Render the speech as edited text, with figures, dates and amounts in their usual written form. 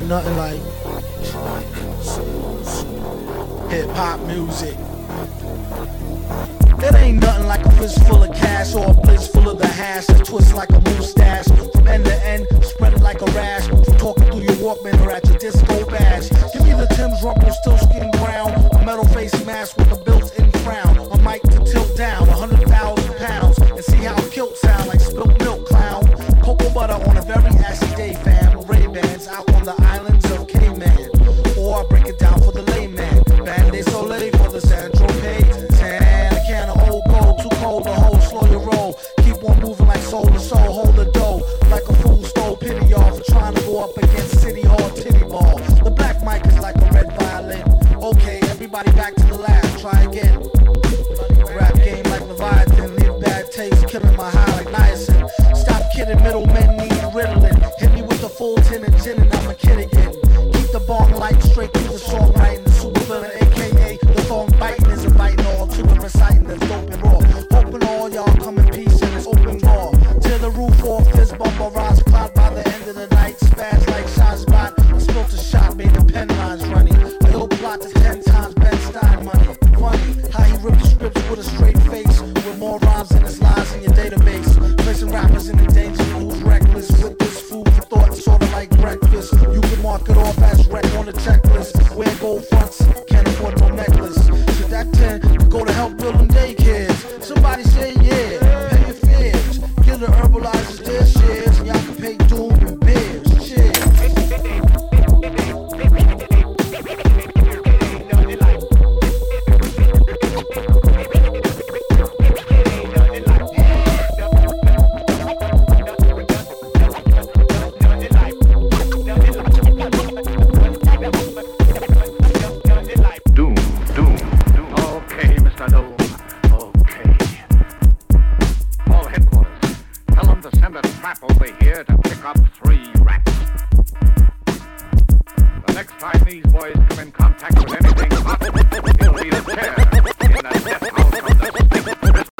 nothing like hip-hop music. It ain't nothing like a fist full of cash or a blitz full of the hash that twists like a mustache from end to end, spreading like a rash from talking through your Walkman or at your disco bash. Give me the Tim's Rumble, still skin brown, a metal face mask with a built-in frown, a mic to tilt down 100,000 pounds, and see how kilt sound like spilt milk clown. Cocoa butter on a very ashy day, fam. Ray-Bans out on the islands of Cayman, or I break it down for the layman. Band-Aid Soleil for the Central Page. Tan, a can of old gold, too cold to hold, slow your roll. Keep on moving like soul to soul, hold the dough. Like a fool stole pity y'all for trying to go up against City Hall titty ball. The black mic is like a red violin. Okay, everybody back to the lab, try again. Rap game like Leviathan, leave bad taste, killing my high like niacin. Stop kidding, middlemen need Ritalin. Hit me with the full tin and gin and I'm a kid again. Keep the bong light straight through the songwriting. The super villain, aka the thong biting, is inviting all to the reciting that's dope and raw. Hoping all y'all come in peace and it's open raw. Tear the roof off, this bumper rise, cloud by the end of the night. Spaz like shot spot, I spilt a shot, made the pen lines running. I hope plot is 10 times Ben Stein money. Funny how he ripped the scripts with a straight face, with more rhymes than his lies in your database. Placing rappers in the danger who's reckless with this food for thought, sorta like breakfast. You can mark it off as wreck on the checklist. Wear gold fronts, can't afford no necklace. Should that 10 go to help building daycares? Somebody say yeah, pay your fears. Get the herbalizers their shares, and y'all can pay Doom and beers. Cheers. Over here to pick up 3 rats. The next time these boys come in contact with anything hot, it'll be a tear in the death house of the state.